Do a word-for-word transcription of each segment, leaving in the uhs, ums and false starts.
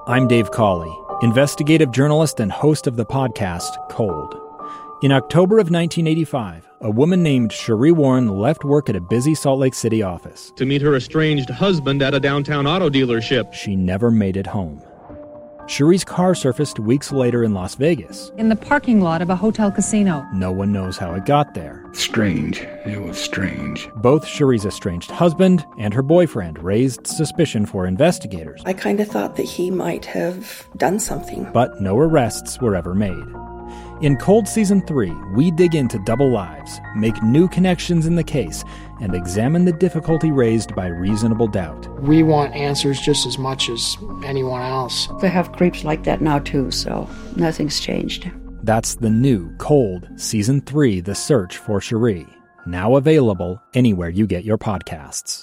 I'm Dave Cawley, investigative journalist and host of the podcast Cold. In October of nineteen eighty-five, a woman named Sheree Warren left work at a busy Salt Lake City office to meet her estranged husband at a downtown auto dealership. She never made it home. Sheree's car surfaced weeks later in Las Vegas. In the parking lot of a hotel casino. No one knows how it got there. Strange. It was strange. Both Sheree's estranged husband and her boyfriend raised suspicion for investigators. I kind of thought that he might have done something. But no arrests were ever made. In Cold Season three, we dig into double lives, make new connections in the case, and examine the difficulty raised by reasonable doubt. We want answers just as much as anyone else. They have creeps like that now too, so nothing's changed. That's the new Cold Season three, The Search for Sheree, now available anywhere you get your podcasts.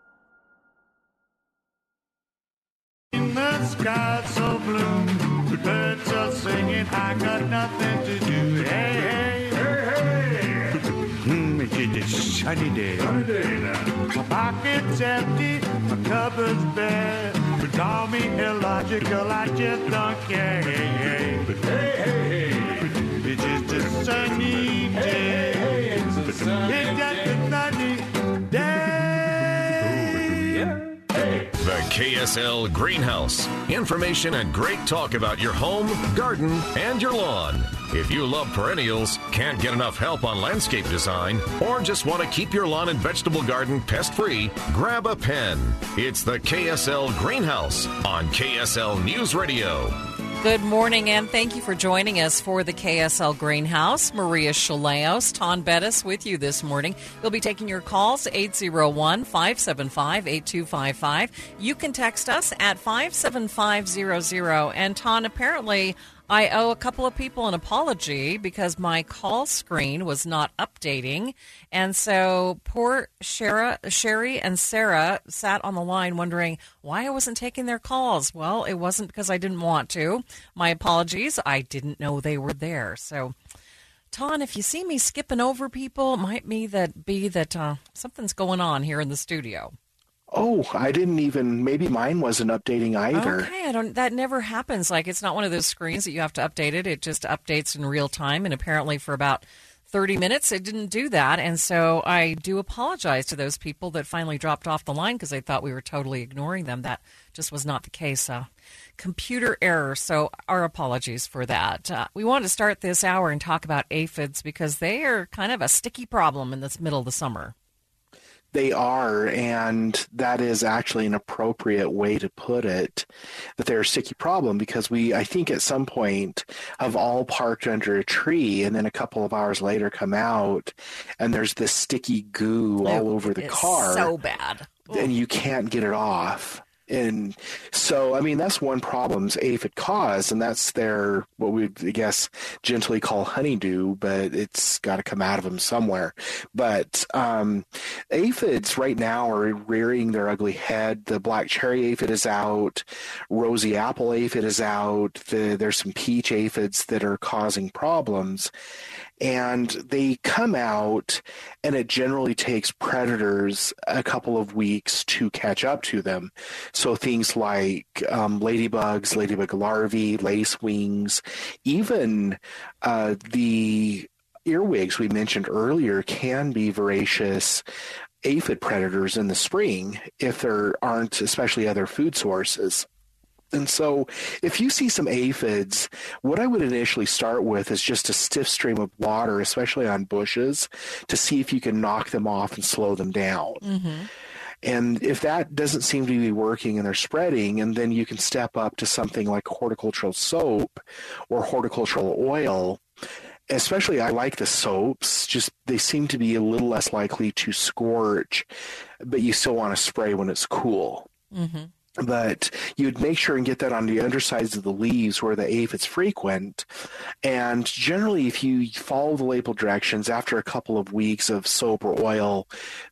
In the sky so blue, the birds are singing, I got nothing to do. Hey, hey, hey, hey. Mm, it's a sunny day. Sunny day now. My pocket's empty, my cupboard's bare. But call me illogical, I just don't care. Hey, hey, hey, hey, hey. It's just a sunny day. Hey, hey, it's a sunny it's just a sunny day. The K S L Greenhouse. Information and great talk about your home, garden, and your lawn. If you love perennials, can't get enough help on landscape design, or just want to keep your lawn and vegetable garden pest-free, grab a pen. It's the K S L Greenhouse on K S L News Radio. Good morning, and thank you for joining us for the K S L Greenhouse. Maria Chaleos, Ton Bettis with you this morning. We'll be taking your calls, eight oh one, five seven five, eight two five five. You can text us at five seven five zero zero. And Ton, apparently I owe a couple of people an apology because my call screen was not updating. And so poor Shara, Sherry and Sarah sat on the line wondering why I wasn't taking their calls. Well, it wasn't because I didn't want to. My apologies. I didn't know they were there. So, Ton, if you see me skipping over people, it might be that, be that uh, something's going on here in the studio. Oh, I didn't even, maybe mine wasn't updating either. Okay, I don't, that never happens. Like, it's not one of those screens that you have to update it. It just updates in real time, and apparently for about thirty minutes it didn't do that, and so I do apologize to those people that finally dropped off the line because they thought we were totally ignoring them. That just was not the case. Uh, computer error, so our apologies for that. Uh, we want to start this hour and talk about aphids because they are kind of a sticky problem in this middle of the summer. They are, and that is actually an appropriate way to put it, that they're a sticky problem because we, I think at some point, have all parked under a tree and then a couple of hours later come out and there's this sticky goo all over the car. So bad. And you can't get it off. And so, I mean, that's one problem aphid cause, and that's their, what we, I guess, gently call honeydew, but it's got to come out of them somewhere. But um, aphids right now are rearing their ugly head. The black cherry aphid is out. Rosy apple aphid is out. The, there's some peach aphids that are causing problems. And they come out, and it generally takes predators a couple of weeks to catch up to them. So things like um, ladybugs, ladybug larvae, lacewings, even uh, the earwigs we mentioned earlier can be voracious aphid predators in the spring if there aren't especially other food sources. And so if you see some aphids, what I would initially start with is just a stiff stream of water, especially on bushes, to see if you can knock them off and slow them down. Mm-hmm. And if that doesn't seem to be working and they're spreading, and then you can step up to something like horticultural soap or horticultural oil. Especially I like the soaps, just they seem to be a little less likely to scorch, but you still want to spray when it's cool. Mm-hmm. But you'd make sure and get that on the undersides of the leaves where the aphid's frequent. And generally, if you follow the label directions after a couple of weeks of soap or oil,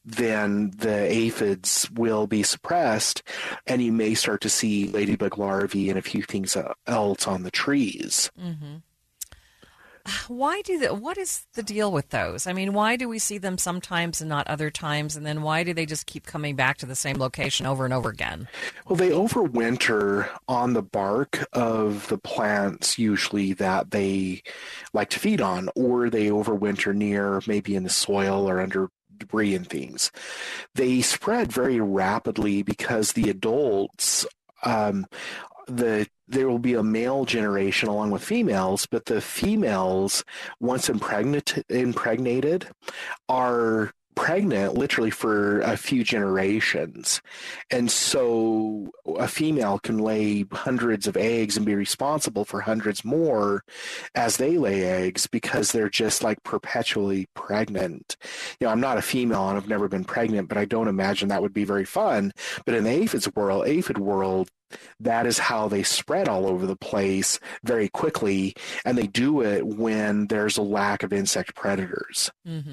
then the aphids will be suppressed, and you may start to see ladybug larvae and a few things else on the trees. Mm-hmm. Why do the, what is the deal with those? I mean, why do we see them sometimes and not other times? And then why do they just keep coming back to the same location over and over again? Well, they overwinter on the bark of the plants usually that they like to feed on, or they overwinter near maybe in the soil or under debris and things. They spread very rapidly because the adults, um, the there will be a male generation along with females, but the females, once impregnate, impregnated, are pregnant literally for a few generations. And so a female can lay hundreds of eggs and be responsible for hundreds more as they lay eggs because they're just like perpetually pregnant. You know, I'm not a female and I've never been pregnant, but I don't imagine that would be very fun. But in the aphids world, aphid world, that is how they spread all over the place very quickly, and they do it when there's a lack of insect predators. Mm-hmm.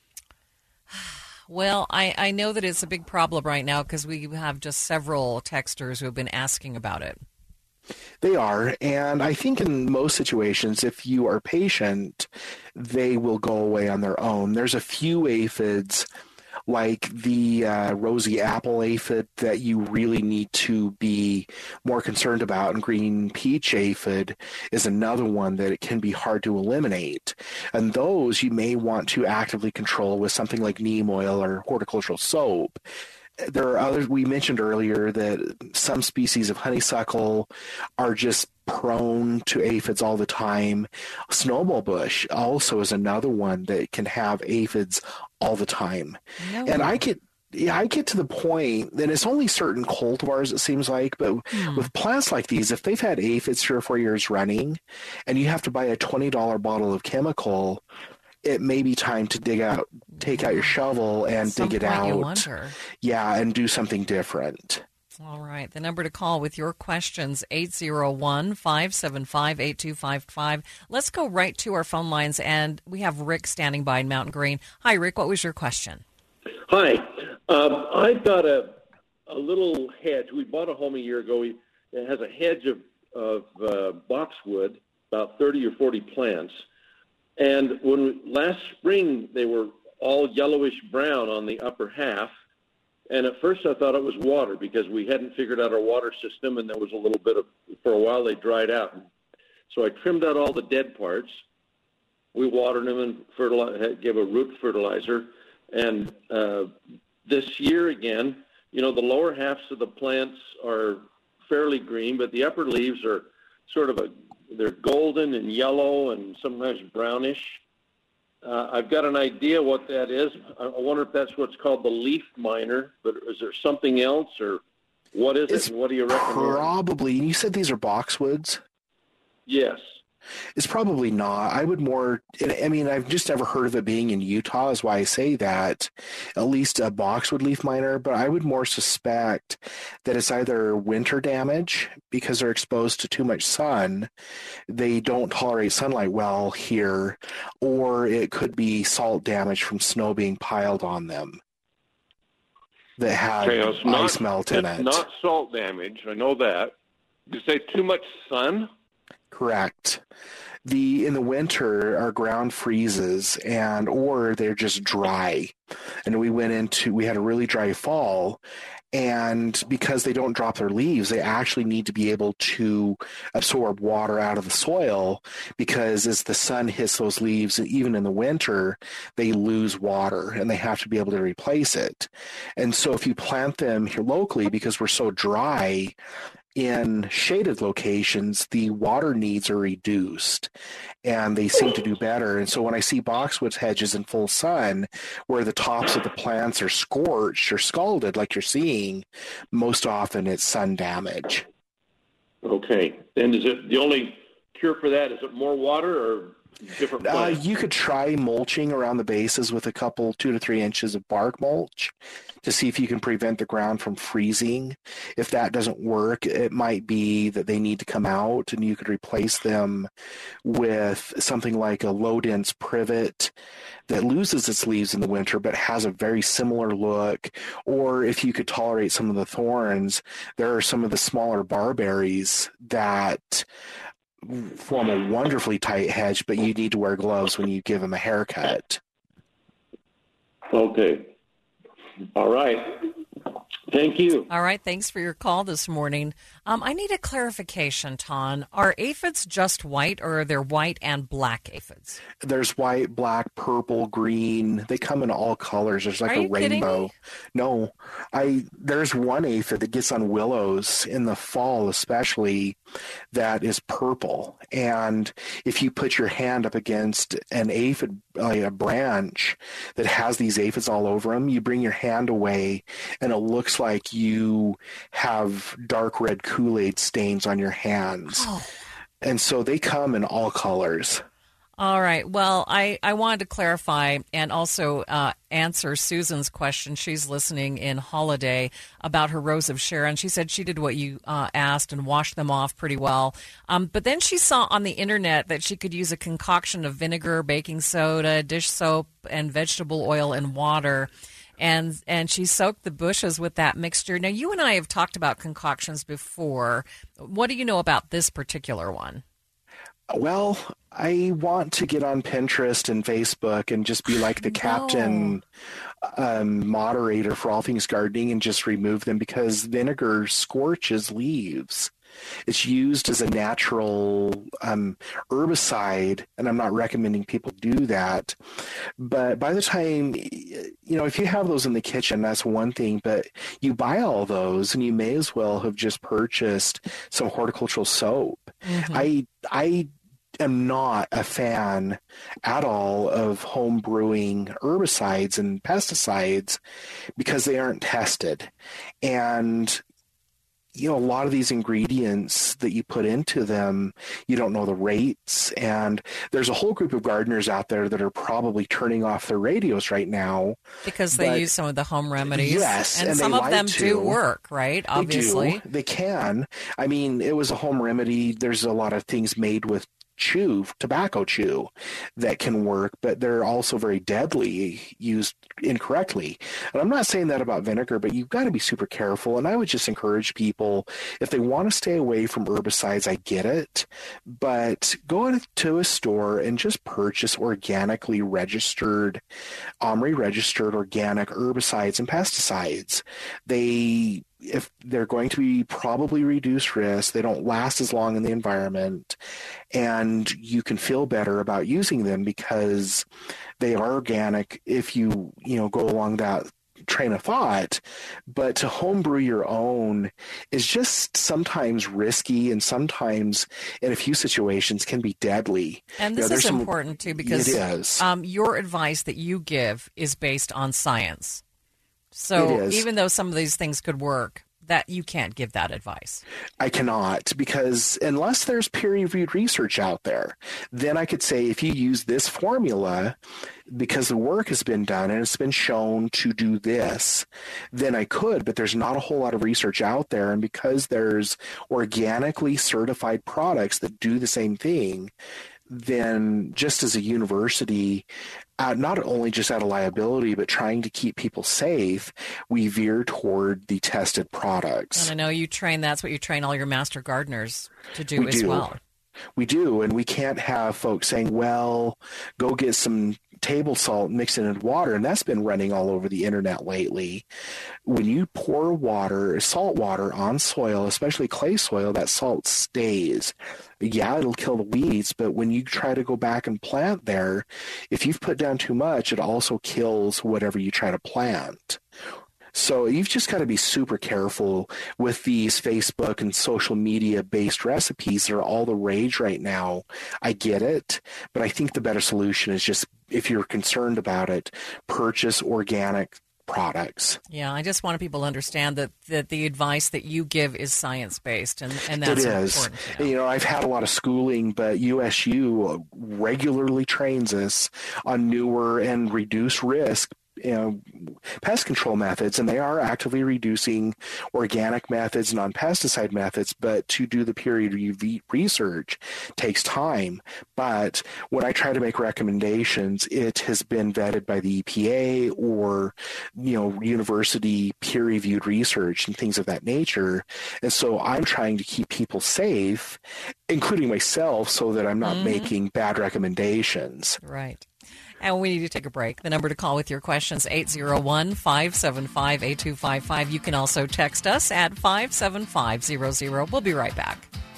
Well, I, I know that it's a big problem right now because we have just several texters who have been asking about it. They are, and I think in most situations, if you are patient, they will go away on their own. There's a few aphids, like the uh, rosy apple aphid, that you really need to be more concerned about, and green peach aphid is another one that it can be hard to eliminate. And those you may want to actively control with something like neem oil or horticultural soap. There are others. We mentioned earlier that some species of honeysuckle are just prone to aphids all the time. Snowball bush also is another one that can have aphids all the time. No. And I get, yeah, I get to the point that it's only certain cultivars, it seems like, but hmm. with plants like these, if they've had aphids three or four years running, and you have to buy a twenty dollars bottle of chemical, it may be time to dig out, take out your shovel and At some dig it point out. You wonder. Yeah, and do something different. All right. The number to call with your questions, eight zero one, five seven five, eight two five five. Let's go right to our phone lines, and we have Rick standing by in Mountain Green. Hi, Rick. What was your question? Hi. Um, I've got a a little hedge. We bought a home a year ago. It has a hedge of, of uh, boxwood, about thirty or forty plants. And when we, last spring, they were all yellowish brown on the upper half. And at first I thought it was water because we hadn't figured out our water system, and there was a little bit of, for a while they dried out. So I trimmed out all the dead parts. We watered them and fertilize, gave a root fertilizer. And uh, this year again, you know, the lower halves of the plants are fairly green, but the upper leaves are sort of a, they're golden and yellow and sometimes brownish. Uh, I've got an idea what that is. I wonder if that's what's called the leaf miner, but is there something else, or what is it's it, and what do you recommend? Probably, you said these are boxwoods? Yes. It's probably not. I would more, I mean, I've just never heard of it being in Utah, is why I say that, at least a boxwood leaf miner, but I would more suspect that it's either winter damage because they're exposed to too much sun. They don't tolerate sunlight well here, or it could be salt damage from snow being piled on them that had okay, it's ice not, melt in it's it. Not salt damage. I know that. You say too much sun? Correct. The in the winter our ground freezes and or they're just dry. And we went into we had a really dry fall, and because they don't drop their leaves, they actually need to be able to absorb water out of the soil, because as the sun hits those leaves, even in the winter, they lose water and they have to be able to replace it. And so if you plant them here locally, because we're so dry, in shaded locations, the water needs are reduced and they seem to do better. And so when I see boxwood hedges in full sun, where the tops of the plants are scorched or scalded like you're seeing, most often it's sun damage. Okay. And is it the only cure for that? Is it more water or different plants? Uh, you could try mulching around the bases with a couple, two to three inches of bark mulch to see if you can prevent the ground from freezing. If that doesn't work, it might be that they need to come out, and you could replace them with something like a low-dense privet that loses its leaves in the winter but has a very similar look. Or if you could tolerate some of the thorns, there are some of the smaller barberries that form a wonderfully tight hedge, but you need to wear gloves when you give them a haircut. Okay. All right. Thank you. All right. Thanks for your call this morning. Um, I need a clarification, Ton. Are aphids just white, or are there white and black aphids? There's white, black, purple, green. They come in all colors. There's like Are a you kidding rainbow. me? No, I there's one aphid that gets on willows in the fall, especially, that is purple. And if you put your hand up against an aphid, like a branch that has these aphids all over them, you bring your hand away, and it looks like you have dark red Kool-Aid stains on your hands. Oh. And so they come in all colors. All right. Well, I, I wanted to clarify and also uh, answer Susan's question. She's listening in Holiday about her Rose of Sharon. She said she did what you uh, asked and washed them off pretty well. Um, but then she saw on the internet that she could use a concoction of vinegar, baking soda, dish soap, and vegetable oil and water. And and she soaked the bushes with that mixture. Now, you and I have talked about concoctions before. What do you know about this particular one? Well, I want to get on Pinterest and Facebook and just be like the No. captain um, moderator for all things gardening and just remove them, because vinegar scorches leaves. It's used as a natural um, herbicide, and I'm not recommending people do that. But by the time, you know, if you have those in the kitchen, that's one thing. But you buy all those, and you may as well have just purchased some horticultural soap. Mm-hmm. I I am not a fan at all of home brewing herbicides and pesticides because they aren't tested. And you know, a lot of these ingredients that you put into them, you don't know the rates. And there's a whole group of gardeners out there that are probably turning off their radios right now. Because they but, use some of the home remedies. Yes. And, and some they of like them to. do work, right? Obviously. They do. They can. I mean, it was a home remedy. There's a lot of things made with chew, tobacco chew, that can work, but they're also very deadly used incorrectly. And I'm not saying that about vinegar, but you've got to be super careful. And I would just encourage people, if they want to stay away from herbicides, I get it, but go to a store and just purchase organically registered, OMRI registered organic herbicides and pesticides. They if they're going to be probably reduced risk, they don't last as long in the environment, and you can feel better about using them because they are organic if you, you know, go along that train of thought. But to homebrew your own is just sometimes risky, and sometimes in a few situations can be deadly. And this you know, is some, important too, because it is. Um, your advice that you give is based on science. So even though some of these things could work, that you can't give that advice. I cannot, because unless there's peer-reviewed research out there, then I could say if you use this formula, because the work has been done and it's been shown to do this, then I could, but there's not a whole lot of research out there. And because there's organically certified products that do the same thing, then just as a university, uh, not only just out of liability, but trying to keep people safe, we veer toward the tested products. And I know you train, that's what you train all your master gardeners to do we as do. well. We do, and we can't have folks saying, well, go get some table salt, mix it in water, and that's been running all over the internet lately. When you pour water, salt water on soil, especially clay soil, that salt stays. Yeah, it'll kill the weeds, but when you try to go back and plant there, if you've put down too much, it also kills whatever you try to plant. So you've just got to be super careful with these Facebook and social media-based recipes that are all the rage right now. I get it, but I think the better solution is just, if you're concerned about it, purchase organic products. Yeah, I just wanted people to understand that, that the advice that you give is science-based, and, and that's it is. important. You know? you know, I've had a lot of schooling, but U S U regularly trains us on newer and reduced risk you know, pest control methods, and they are actively reducing organic methods, non-pesticide methods, but to do the peer-reviewed research takes time. But when I try to make recommendations, it has been vetted by the E P A or, you know, university peer-reviewed research and things of that nature. And so I'm trying to keep people safe, including myself, so that I'm not mm-hmm. making bad recommendations. Right. And we need to take a break. The number to call with your questions, eight zero one, five seven five, eight two five five. You can also text us at five seven five zero zero. We'll be right back.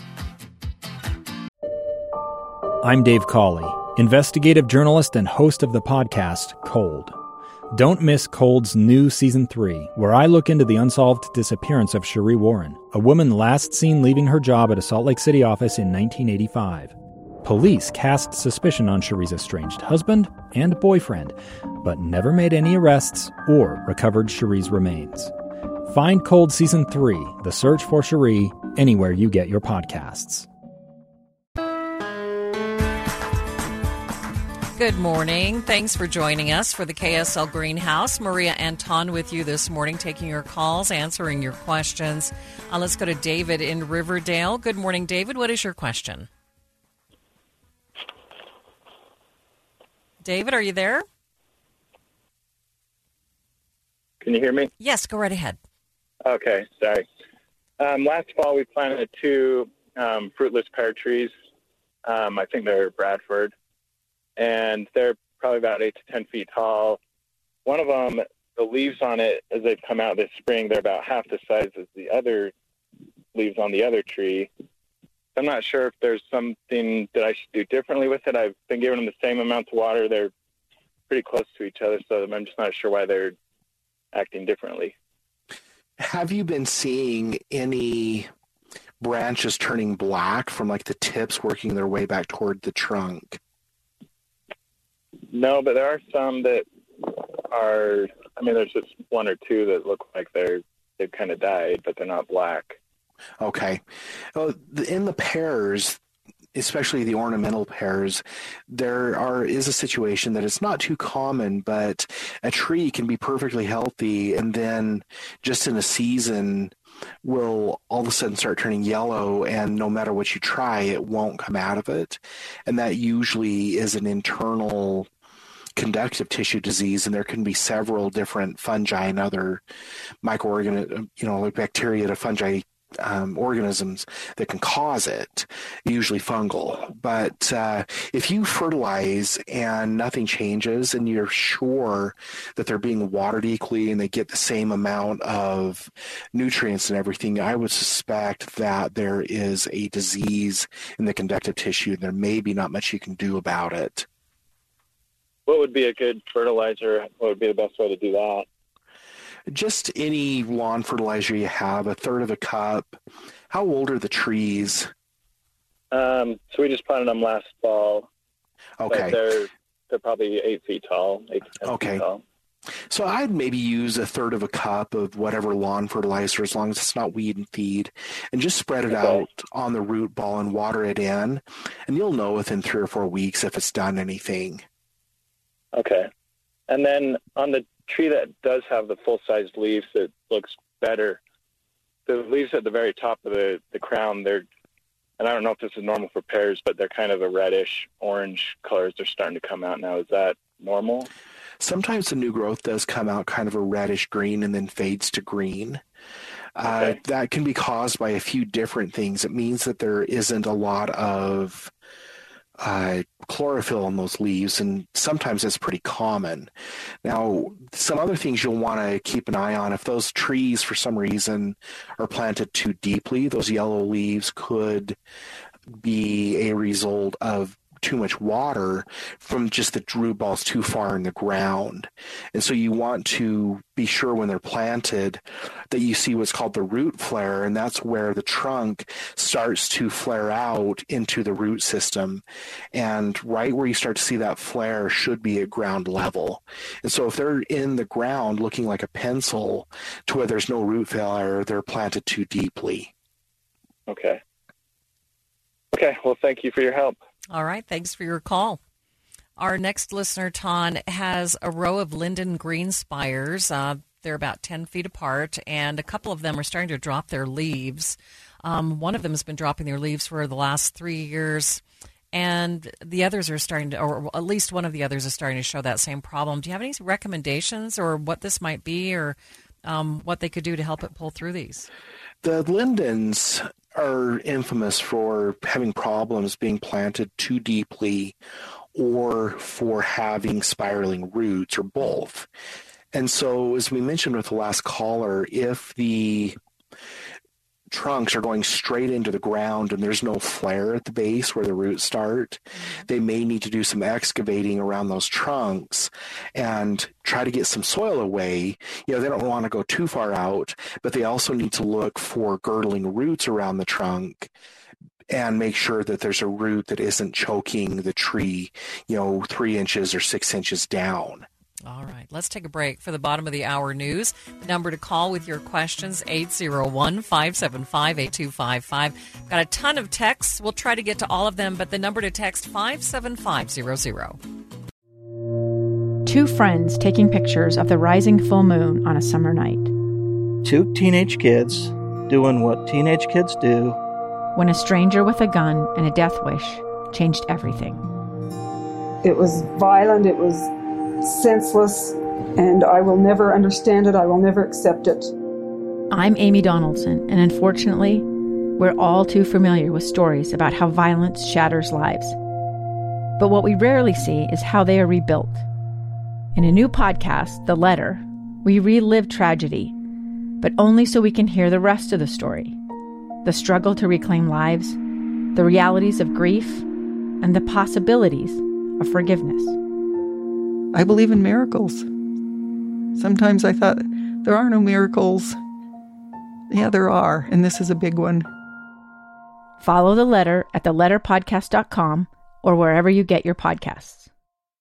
I'm Dave Cawley, investigative journalist and host of the podcast Cold. Don't miss Cold's new Season three, where I look into the unsolved disappearance of Sheree Warren, a woman last seen leaving her job at a Salt Lake City office in nineteen eighty-five. Police cast suspicion on Sheree's estranged husband and boyfriend, but never made any arrests or recovered Sheree's remains. Find Cold Season three, The Search for Sheree, anywhere you get your podcasts. Good morning. Thanks for joining us for the K S L Greenhouse. Maria Anton with you this morning, taking your calls, answering your questions. Uh, let's go to David in Riverdale. Good morning, David. What is your question? David, are you there? Can you hear me? Yes, go right ahead. Okay, sorry. Um, last fall, we planted two um, fruitless pear trees. Um, I think they're Bradford. And they're probably about eight to ten feet tall. One of them, the leaves on it, as they've come out this spring, they're about half the size as the other leaves on the other tree. I'm not sure if there's something that I should do differently with it. I've been giving them the same amount of water. They're pretty close to each other, so I'm just not sure why they're acting differently. Have you been seeing any branches turning black from like the tips working their way back toward the trunk? No, but there are some that are, I mean, there's just one or two that look like they're, they've kind of died, but they're not black. Okay. Well, in the pears, especially the ornamental pears, there are is a situation that it's not too common, but a tree can be perfectly healthy and then just in a season will all of a sudden start turning yellow, and no matter what you try, it won't come out of it. And that usually is an internal conductive tissue disease, and there can be several different fungi and other microorganisms, you know, like bacteria to fungi Um, organisms that can cause it, usually fungal. But uh, if you fertilize and nothing changes and you're sure that they're being watered equally and they get the same amount of nutrients and everything, I would suspect that there is a disease in the conductive tissue and there may be not much you can do about it. What would be a good fertilizer? What would be the best way to do that? Just any lawn fertilizer you have, a third of a cup. How old are the trees? Um, so we just planted them last fall. Okay. They're they're probably eight feet tall, eight to ten okay. feet tall. So I'd maybe use a third of a cup of whatever lawn fertilizer, as long as it's not weed and feed, and just spread it okay. out on the root ball and water it in, and you'll know within three or four weeks if it's done anything. Okay. And then on the tree that does have the full-sized leaves that looks better, the leaves at the very top of the, the crown, they're, and I don't know if this is normal for pears, but they're kind of a reddish orange colors. They're starting to come out now. Is that normal? Sometimes the new growth does come out kind of a reddish green and then fades to green. Okay. Uh, that can be caused by a few different things. It means that there isn't a lot of Uh, chlorophyll in those leaves, and sometimes that's pretty common. Now, some other things you'll want to keep an eye on, if those trees for some reason are planted too deeply, those yellow leaves could be a result of too much water from just the root balls too far in the ground. And so you want to be sure when they're planted that you see what's called the root flare, and that's where the trunk starts to flare out into the root system. And right where you start to see that flare should be at ground level. And so if they're in the ground looking like a pencil to where there's no root flare, they're planted too deeply. Okay. Okay, well, thank you for your help. All right, thanks for your call. Our next listener, Ton, has a row of linden green spires. Uh, they're about ten feet apart, and a couple of them are starting to drop their leaves. Um, one of them has been dropping their leaves for the last three years, and the others are starting to, or at least one of the others is starting to show that same problem. Do you have any recommendations or what this might be, or um, what they could do to help it pull through these? The lindens are infamous for having problems being planted too deeply or for having spiraling roots, or both. And so, as we mentioned with the last caller, if the trunks are going straight into the ground and there's no flare at the base where the roots start, they may need to do some excavating around those trunks and try to get some soil away. You know, they don't want to go too far out, but they also need to look for girdling roots around the trunk and make sure that there's a root that isn't choking the tree, you know, three inches or six inches down. All right, let's take a break for the bottom of the hour news. The number to call with your questions, eight zero one, five seven five, eight two five five. Got a ton of texts. We'll try to get to all of them, but the number to text, five seven five zero zero. Two friends taking pictures of the rising full moon on a summer night. Two teenage kids doing what teenage kids do. When a stranger with a gun and a death wish changed everything. It was violent, it was senseless, and I will never understand it. I will never accept it. I'm Amy Donaldson, and unfortunately, we're all too familiar with stories about how violence shatters lives. But what we rarely see is how they are rebuilt. In a new podcast, The Letter, we relive tragedy, but only so we can hear the rest of the story. The struggle to reclaim lives, the realities of grief, and the possibilities of forgiveness. I believe in miracles. Sometimes I thought, there are no miracles. Yeah, there are, and this is a big one. Follow The Letter at the letter podcast dot com or wherever you get your podcasts.